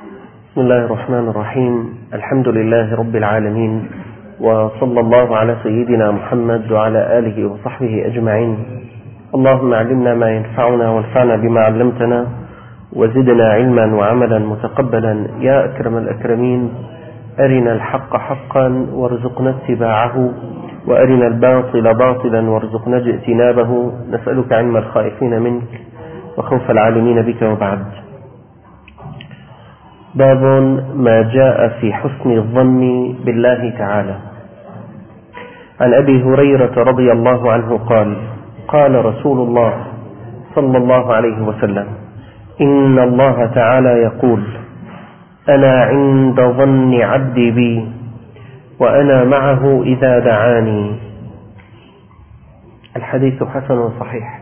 بسم الله الرحمن الرحيم. الحمد لله رب العالمين، وصلى الله على سيدنا محمد وعلى آله وصحبه أجمعين. اللهم علمنا ما ينفعنا وانفعنا بما علمتنا وزدنا علما وعملا متقبلا يا أكرم الأكرمين. أرنا الحق حقا وارزقنا اتباعه، وأرنا الباطل باطلا وارزقنا اجتنابه. نسألك علم الخائفين منك وخوف العالمين بك. وبعد. باب ما جاء في حسن الظن بالله تعالى. عن أبي هريرة رضي الله عنه قال: قال رسول الله صلى الله عليه وسلم: إن الله تعالى يقول: أنا عند ظن عبدي بي وأنا معه إذا دعاني. الحديث حسن صحيح.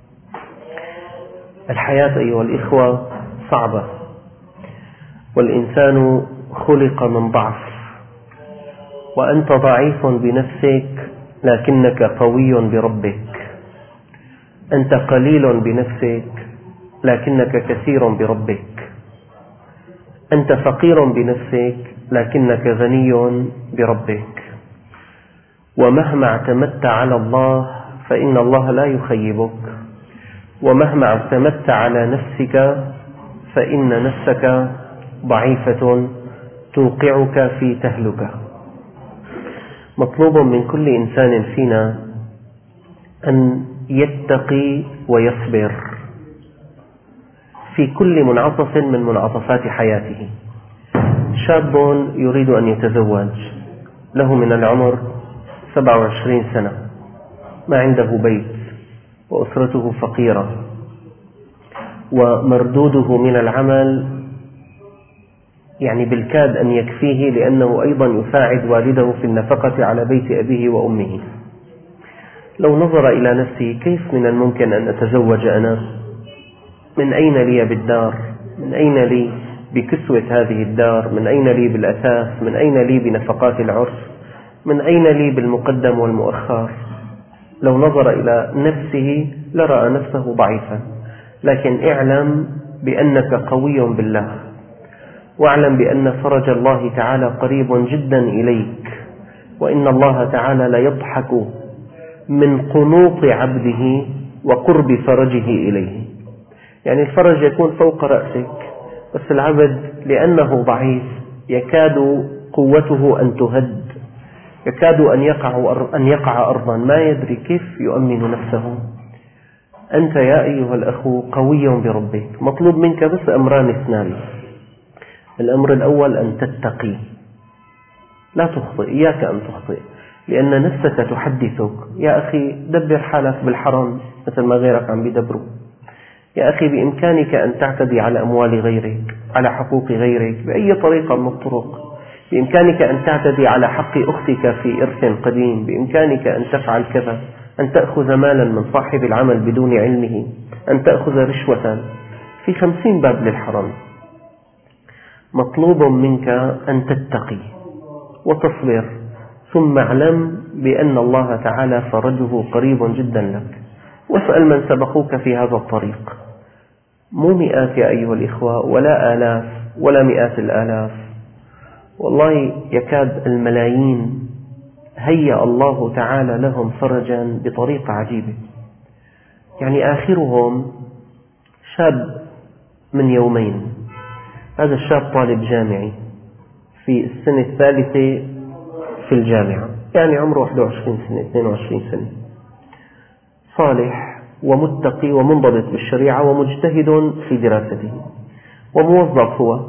الحياة أيها الإخوة صعبة، والإنسان خلق من ضعف، وأنت ضعيف بنفسك لكنك قوي بربك. أنت قليل بنفسك لكنك كثير بربك. أنت فقير بنفسك لكنك غني بربك. ومهما اعتمدت على الله فإن الله لا يخيبك، ومهما اعتمدت على نفسك فإن نفسك ضعيفة توقعك في تهلكة. مطلوب من كل إنسان فينا أن يتقي ويصبر في كل منعطف من منعطفات حياته. شاب يريد أن يتزوج، له من العمر 27 سنة، ما عنده بيت، وأسرته فقيرة، ومردوده من العمل بالكاد أن يكفيه، لأنه أيضا يساعد والده في النفقة على بيت أبيه وأمه. لو نظر إلى نفسه: كيف من الممكن أن أتزوج أنا؟ من أين لي بالدار؟ من أين لي بكسوة هذه الدار؟ من أين لي بالأثاث؟ من أين لي بنفقات العرس؟ من أين لي بالمقدم والمؤخر؟ لو نظر إلى نفسه لرأى نفسه ضعيفا. لكن اعلم بأنك قوي بالله، واعلم بأن فرج الله تعالى قريب جدا إليك، وإن الله تعالى لا يضحك من قنوط عبده وقرب فرجه إليه. الفرج يكون فوق رأسك، بس العبد لأنه ضعيف يكاد قوته أن تهد، يكاد أن يقع أرضا، ما يدري كيف يؤمن نفسه. أنت يا أيها الأخو قوي بربك، مطلوب منك بس أمران اثنان. الأمر الأول أن تتقي، لا تخطئ، إياك أن تخطئ، لأن نفسك تحدثك: يا أخي دبر حالك بالحرام مثل ما غيرك عم بيدبروا. يا أخي بإمكانك أن تعتدي على أموال غيرك، على حقوق غيرك بأي طريقة من الطرق. بإمكانك أن تعتدي على حق أختك في إرث قديم. بإمكانك أن تفعل كذا، أن تأخذ مالا من صاحب العمل بدون علمه، أن تأخذ رشوة. في 50 باب للحرام. مطلوب منك أن تتقي وتصبر، ثم اعلم بأن الله تعالى فرجه قريب جدا لك. واسأل من سبقوك في هذا الطريق، مو مئات يا أيها الإخوة، ولا آلاف ولا مئات الآلاف، والله يكاد الملايين هيأ الله تعالى لهم فرجا بطريقة عجيبة. آخرهم شاب من يومين. هذا الشاب طالب جامعي في السنة الثالثة في الجامعة، عمره 21 سنة 22 سنة، صالح ومتقي ومنضبط بالشريعة ومجتهد في دراسته، وموظف، هو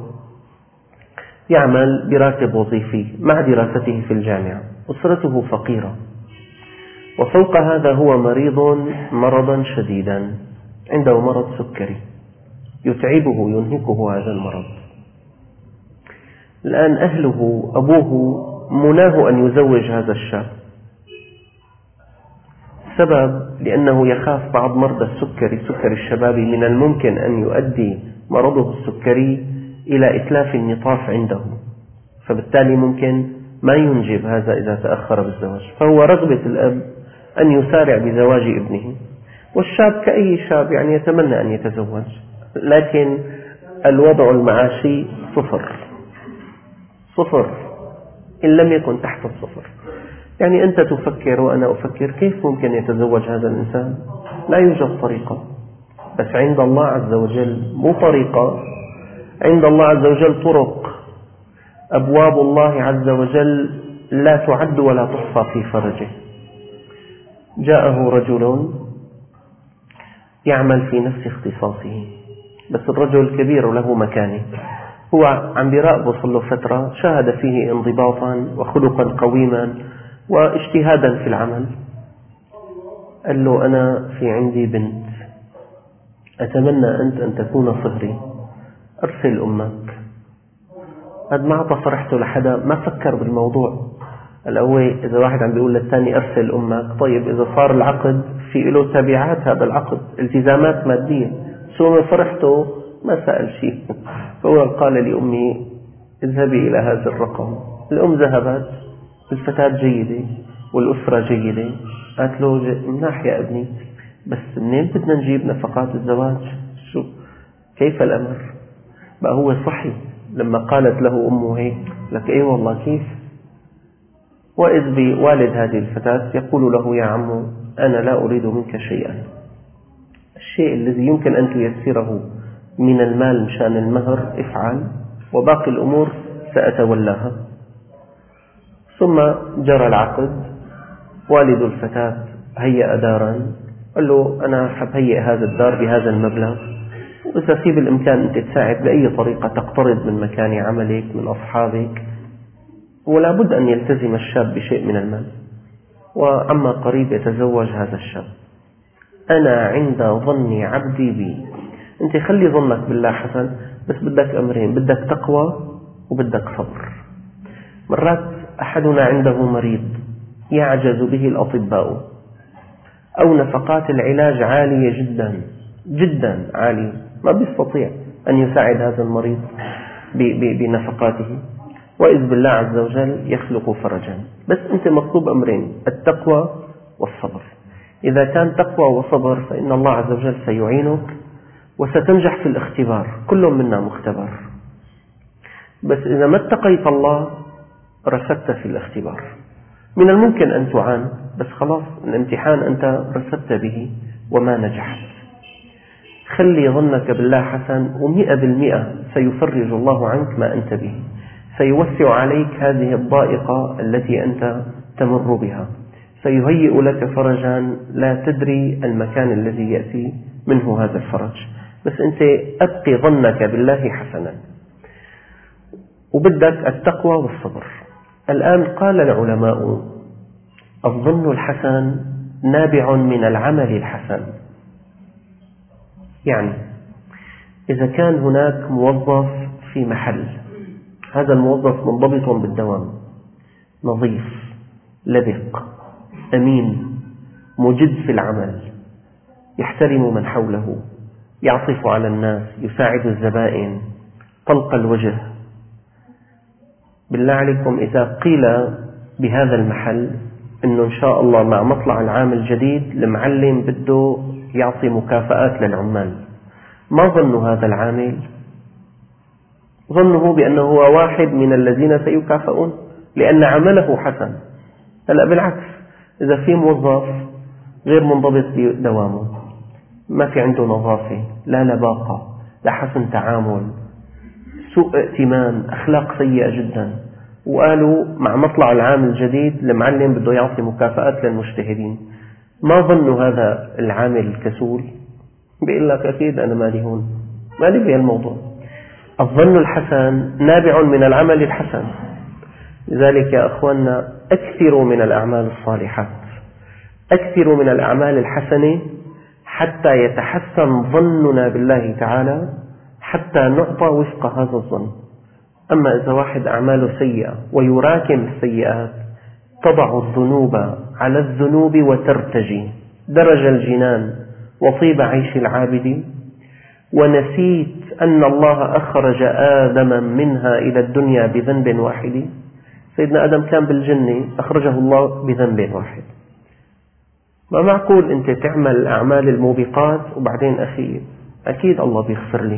يعمل براتب وظيفي مع دراسته في الجامعة. أسرته فقيرة، وفوق هذا هو مريض مرضا شديدا، عنده مرض سكري يتعبه ينهكه هذا المرض. الآن أهله، أبوه، مناه أن يزوج هذا الشاب. السبب لأنه يخاف بعض مرضى السكري، سكر الشباب، من الممكن أن يؤدي مرضه السكري إلى إتلاف النطاف عنده، فبالتالي ممكن ما ينجب هذا إذا تأخر بالزواج. فهو رغبة الأب أن يسارع بزواج ابنه، والشاب كأي شاب يتمنى أن يتزوج، لكن الوضع المعاشي صفر إن لم يكن تحت الصفر. يعني أنت تفكر وأنا أفكر كيف ممكن يتزوج هذا الإنسان؟ لا يوجد طريقة، بس عند الله عز وجل مو طريقة، عند الله عز وجل طرق. أبواب الله عز وجل لا تعد ولا تحصى في فرجه. جاءه رجل يعمل في نفس اختصاصه، بس الرجل كبير له مكانه، هو عم بيراقبه صار له فترة، شاهد فيه انضباطا وخلقا قويما واجتهادا في العمل. قال له: أنا في عندي بنت، أتمنى أنت أن تكون صهري، أرسل أمك. هذا ما أعطى فرحته لحدا، ما فكر بالموضوع. الأول إذا واحد عم بيقول للثاني أرسل أمك، طيب إذا صار العقد في له تبعات، هذا العقد التزامات مادية، سوى من فرحته ما سأل شيء. فهو قال لأمي: اذهبي إلى هذا الرقم. الأم ذهبت، الفتاة جيدة والأسرة جيدة. قالت له: مناح يا ابني، بس منين بدنا نجيب نفقات الزواج؟ شو كيف الأمر؟ بقى هو صحي لما قالت له أمه هيك، لك إيه والله كيف؟ وإذ بوالد هذه الفتاة يقول له: يا عمو، أنا لا أريد منك شيئا، الشيء الذي يمكن أن تيسره من المال مشان المهر افعل، وباقي الأمور سأتولاها. ثم جرى العقد. والد الفتاة هيأ دارا، قال له: أنا حبهيئ هذا الدار بهذا المبلغ، وإذا في بالإمكان أنت تساعد بأي طريقة، تقترض من مكان عملك من أصحابك، ولا بد أن يلتزم الشاب بشيء من المال. وعما قريب يتزوج هذا الشاب. أنا عند ظن عبدي بي. أنت خلي ظنك بالله حسن، بس بدك أمرين: بدك تقوى وبدك صبر. مرات أحدنا عنده مريض يعجز به الأطباء، أو نفقات العلاج عالية جدا جدا عالية، ما بيستطيع أن يساعد هذا المريض بنفقاته، وإذ بالله عز وجل يخلق فرجا. بس أنت مطلوب أمرين: التقوى والصبر. إذا كان تقوى وصبر فإن الله عز وجل سيعينك وستنجح في الاختبار، كل منا مختبر. بس إذا ما اتقيت الله رسبت في الاختبار. من الممكن أن تعان، بس خلاص الامتحان أنت رسبت به وما نجحت. خلي ظنك بالله حسن، و100% سيفرج الله عنك ما أنت به، سيوسع عليك هذه الضائقة التي أنت تمر بها، سيهيئ لك فرجا لا تدري المكان الذي يأتي منه هذا الفرج. بس أنت أبقي ظنك بالله حسنا، وبدك التقوى والصبر. الآن قال العلماء: الظن الحسن نابع من العمل الحسن. يعني إذا كان هناك موظف في محل، هذا الموظف منضبط بالدوام، نظيف، لبق، أمين، مجد في العمل، يحترم من حوله، يعطف على الناس، يساعد الزبائن، طلق الوجه. بالله عليكم إذا قيل بهذا المحل إنه إن شاء الله مع مطلع العام الجديد المعلم بده يعطي مكافآت للعمال، ما ظن هذا العامل؟ ظنه بأنه هو واحد من الذين سيكافئون لأن عمله حسن. هلا بالعكس، إذا في موظف غير منضبط بدوامه، ما في عنده نظافة، لا لباقة، لا حسن تعامل، سوء ائتمان، أخلاق سيئة جدا، وقالوا مع مطلع العام الجديد المعلم بده يعطي مكافآت للمجتهدين، ما ظن هذا العامل الكسول؟ بيقول لك أكيد أنا مالي هون، مالي بهالموضوع. الظن الحسن نابع من العمل الحسن. لذلك يا أخواننا أكثروا من الأعمال الصالحات، أكثروا من الأعمال الحسنة حتى يتحسن ظننا بالله تعالى، حتى نعطى وفق هذا الظن. أما إذا واحد أعماله سيئة ويراكم السيئات، تضع الذنوب على الذنوب وترتجي درج الجنان وطيب عيش العابد، ونسيت أن الله أخرج آدم منها إلى الدنيا بذنب واحد. سيدنا آدم كان بالجنة، أخرجه الله بذنب واحد. ما معقول أنت تعمل الأعمال الموبقات وبعدين أخي أكيد الله بيغفر لي،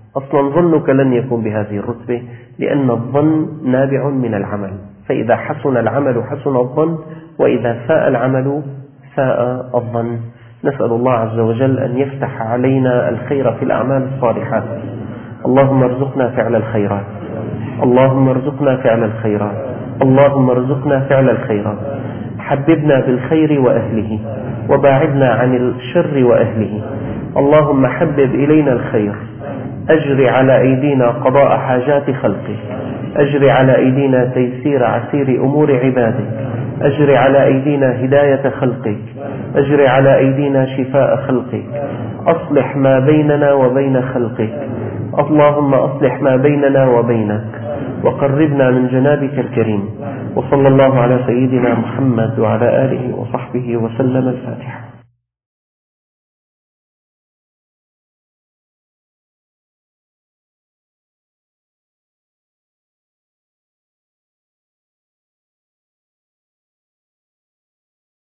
أصلا ظنك لن يكون بهذه الرتبة، لأن الظن نابع من العمل، فإذا حسن العمل حسن الظن، وإذا ساء العمل ساء الظن. نسأل الله عز وجل أن يفتح علينا الخير في الأعمال الصالحات. اللهم ارزقنا فعل الخيرات، اللهم ارزقنا فعل الخيرات، اللهم ارزقنا فعل الخيرات. حببنا بالخير وأهله، وباعدنا عن الشر وأهله. اللهم حبب إلينا الخير، أجر على أيدينا قضاء حاجات خلقك، أجر على أيدينا تيسير عسير أمور عبادك، أجر على أيدينا هداية خلقك، أجر على أيدينا شفاء خلقك. أصلح ما بيننا وبين خلقك، اللهم أصلح ما بيننا وبينك، وقربنا من جنابك الكريم. وصلى الله على سيدنا محمد وعلى آله وصحبه وسلم. الفاتحة.